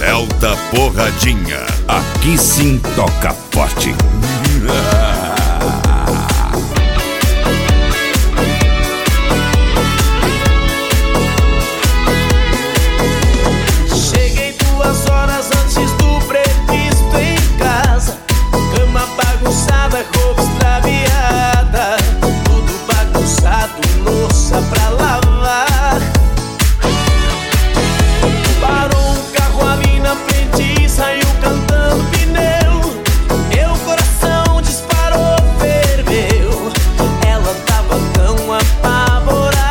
Celta Porradinha. Aqui sim toca forte. Cheguei 2 horas antes do previsto em casa. Cama bagunçada, roupa extraviada, tudo bagunçado, louça pra lavar. Parou um carro ali na frente e saiu cantando pneu. Meu coração disparou, ferveu. Ela tava tão apavorada.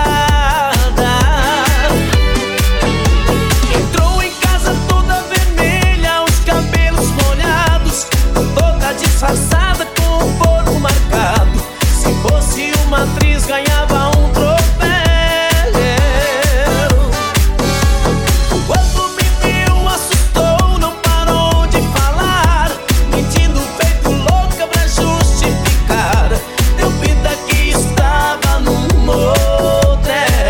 Entrou em casa toda vermelha, os cabelos molhados, toda disfarçada com o corpo marcado. Se fosse uma atriz ganhava um troféu. Quando me viu assustou, não parou de falar, mentindo feito louca pra justificar. Deu vida que estava num motel.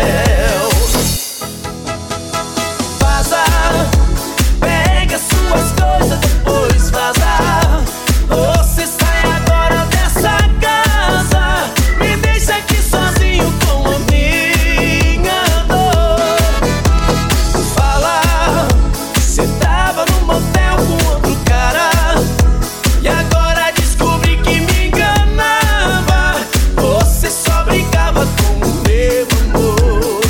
Vaza, pega suas coisas, depois vaza. Você sai agora dessa casa, me deixa aqui sozinho com a minha dor. Fala, cê tava no motel com outro cara, e agora descobri que me enganava. Você só brincava com o meu amor.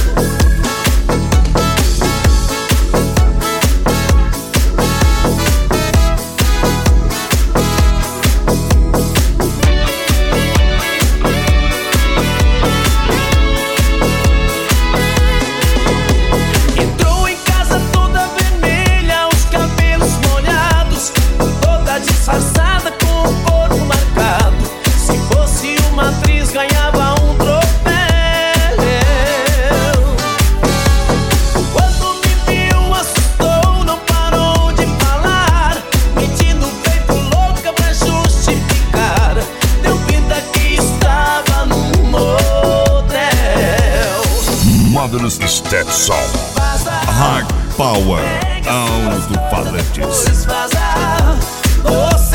Entrou em casa toda vermelha, os cabelos molhados, toda disfarçada com o corpo marcado. Se fosse uma atriz ganhava um troféu. Quando me viu assustou, não parou de falar, mentindo feito louca pra justificar. Deu vida que estava num motel. Modern Stetson. Hard Power. Alto-falantes. Depois vaza. Você